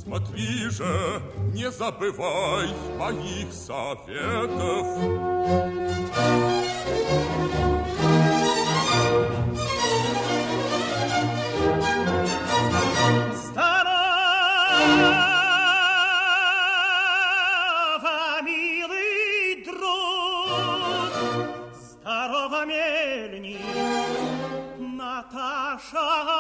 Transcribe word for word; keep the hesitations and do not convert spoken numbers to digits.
Смотри же, не забывай моих советов. Здорово, милый друг, здорово, мельник, Наташа.